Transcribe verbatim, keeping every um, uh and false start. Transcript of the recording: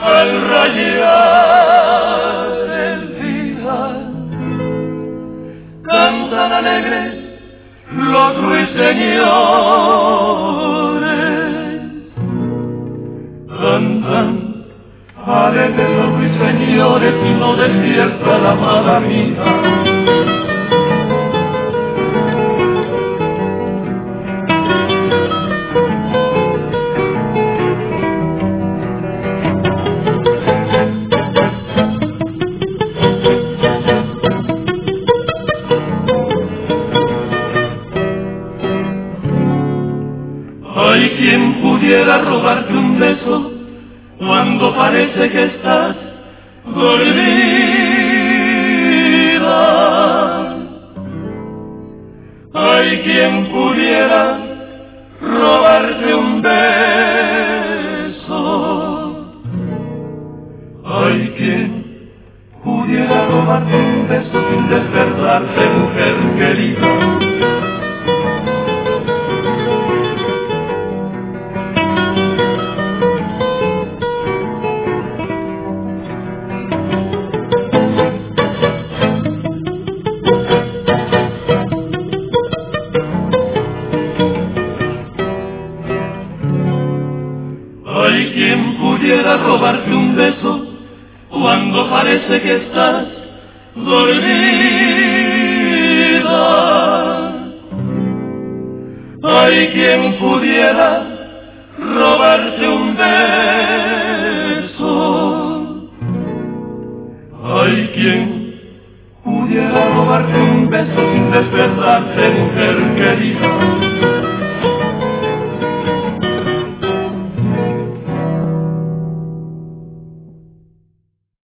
al rayar el día, cantan alegres los ruiseñores, cantan alegres los ruiseñores y no despierta la amada mía. Hay quien pudiera robarte un beso cuando parece que estás dormida. Hay quien pudiera robarte un beso. Hay quien pudiera robarte un beso sin despertarte, mujer querida. Hay quien pudiera robarte un beso cuando parece que estás dormida. Hay quien pudiera robarte un beso. Hay quien pudiera robarte un beso sin despertarte, mujer querida.